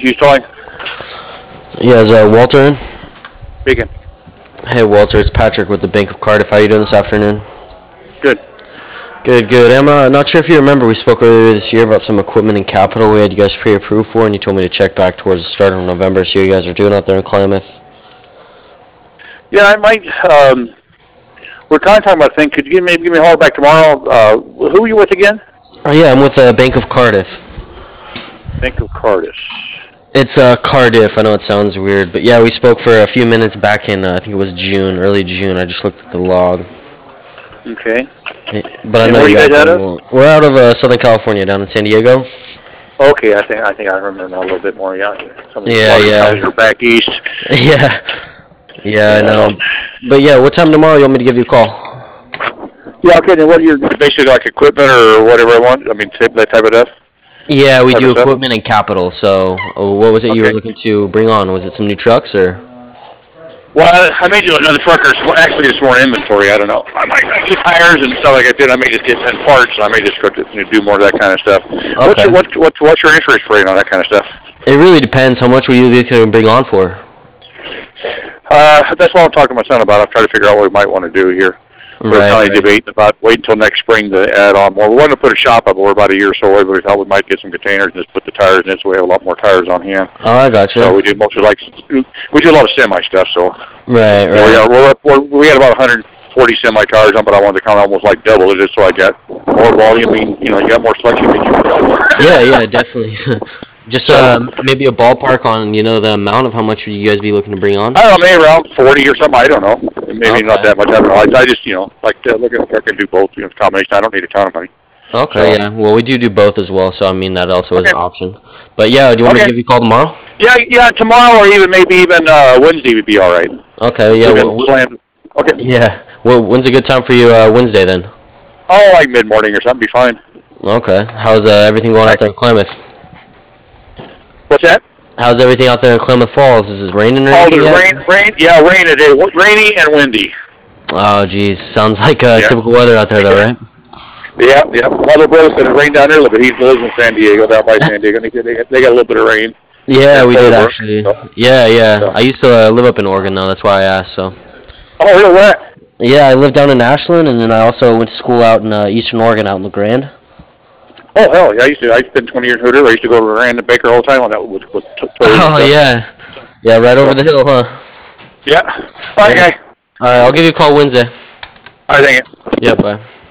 you calling? Yeah, is Walter in? Speaking. Hey Walter, it's Patrick with the Bank of Cardiff. How you doing this afternoon? Good. Good, good. I'm not sure if you remember, we spoke earlier this year about some equipment and capital we had you guys pre-approved for, and you told me to check back towards the start of November, see what you guys are doing out there in Klamath. Yeah, I might. We're kind of talking about a thing. Could you maybe give me a holler back tomorrow? Who are you with again? Oh yeah, I'm with Bank of Cardiff. Bank of Cardiff. It's Cardiff. I know it sounds weird, but yeah, we spoke for a few minutes back in I think it was June, early June. I just looked at the log. Okay. But I And know where are you guys out of? We're out of Southern California, down in San Diego. Okay, I think I remember now a little bit more. Yeah. Some of the Yeah, larger yeah. companies are back east. Yeah, yeah, I know. But yeah, what time tomorrow you want me to give you a call? Yeah, okay. Then what are your basically like equipment or whatever I want? I mean, that type of stuff. Yeah, we Type of do stuff? equipment and capital. So, what was it you were Okay. looking to bring on? Was it some new trucks or? Well, I may do another truck or actually it's more inventory. I don't know. I might get tires and stuff like I did. I may just get 10 parts. I may just go to do more of that kind of stuff. Okay. What's your interest rate on that kind of stuff? It really depends. How much were you looking to bring on for? That's what I'm talking to my son about. I'm trying to figure out what we might want to do here. We're kind of debating about wait until next spring to add on more. We wanted to put a shop up over about a year or so away, but we thought we might get some containers and just put the tires in it so we have a lot more tires on hand. Oh, I got you. So we do mostly we do a lot of semi stuff. So Right. we had about 140 semi tires on, but I wanted to count almost like double it just so I got more volume. I mean, you got more selection. Yeah, definitely. Just maybe a ballpark on the amount of how much would you guys be looking to bring on? I don't know, maybe around 40 or something. I don't know. Maybe not that much. I don't know. I just like to look at if I can do both. Combination. I don't need a ton of money. Okay, yeah. Well, we do both as well, so I mean that also is an option. But yeah, do you want me to give you a call tomorrow? Yeah, tomorrow or maybe even Wednesday would be all right. Okay, yeah. Okay. Yeah. Well, when's a good time for you Wednesday then? Oh, like mid-morning or something, be fine. Okay. How's everything going out there in Klamath? What's that? How's everything out there in Klamath Falls? Is it raining or anything yet? Rain. Yeah, rain today. Rainy and windy. Oh, geez. Sounds like typical weather out there, though, right? Yeah. My little brother said it rained down there a little bit. He lives in San Diego, down by San Diego, and he said they got a little bit of rain. Yeah, we did actually. Yeah. So. I used to live up in Oregon, though. That's why I asked. So. Oh, really? Where? Yeah, I lived down in Ashland, and then I also went to school out in Eastern Oregon, out in La Grande. Oh, hell, yeah, I spent 20 years in Hood River. I used to go to Rand and Baker all the time on that with Oh, yeah. Yeah, right over the hill, huh? Yeah. All right, guy. All right, I'll give you a call Wednesday. All right, thank you. Yeah, bye.